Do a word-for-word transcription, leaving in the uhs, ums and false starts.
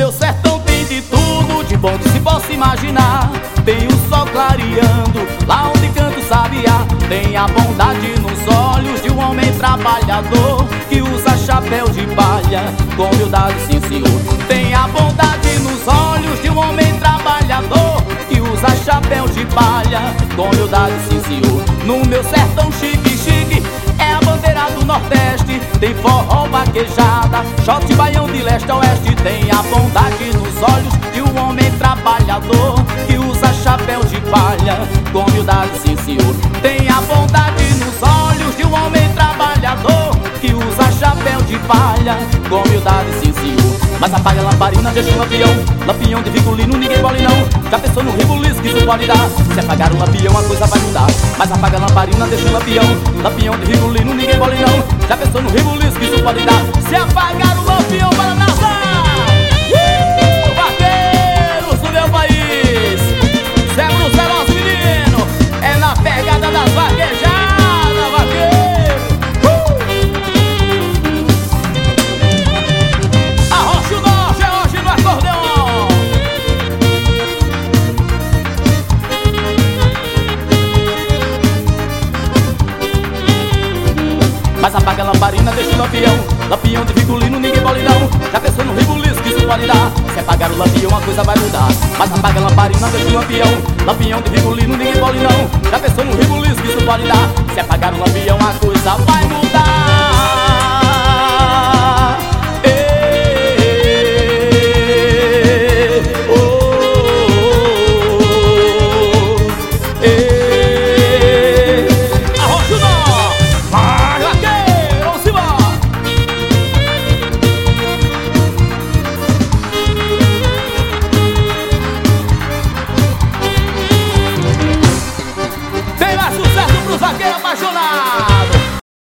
meu sertão tem de tudo, de bom que se possa imaginar. Tem o sol clareando, lá onde canta o sabiá. Tem a bondade nos olhos de um homem trabalhador que usa chapéu de palha com humildade, sim senhor. Tem a bondade nos olhos de um homem trabalhador que usa chapéu de palha com humildade, sim senhor. No meu sertão chique, chique, é a bandeira do Nordeste. Tem forró, vaquejada, shot, baião de leste a oeste. Tem a bondade nos olhos de um homem trabalhador que usa chapéu de palha com humildade, sim senhor. Tem a bondade nos olhos de um homem trabalhador que usa chapéu de palha com humildade, sim senhor. Mas apaga a lamparina, deixa o lampião, lampião de vigolino, ninguém mole não. Já pensou no rebuliço que isso pode dar? Se apagar o lampião a coisa vai mudar. Mas apaga a lamparina, deixa o lampião, lampião de vigolino, ninguém mole não. Já pensou no rebuliço que isso pode dar? Se apagar o lampião para dançar. Uh! Vaqueiros do meu país, Zé Brucelos menino, é na pegada das vaquejadas, vaqueiro. Uh! Arrocha o norte, arrocha no acordeon. Mas apaga a lamparina, deixa o lampião, lampião de vigolino, ninguém mole não. Já pensou no rebuliço que isso pode dar? Se apagar o lampião a coisa vai mudar. Mas apaga a lamparina, deixa o lampião, lampião de vigolino, ninguém mole não. Já pensou no rebuliço que isso pode dar? Se apagar o lampião a coisa vai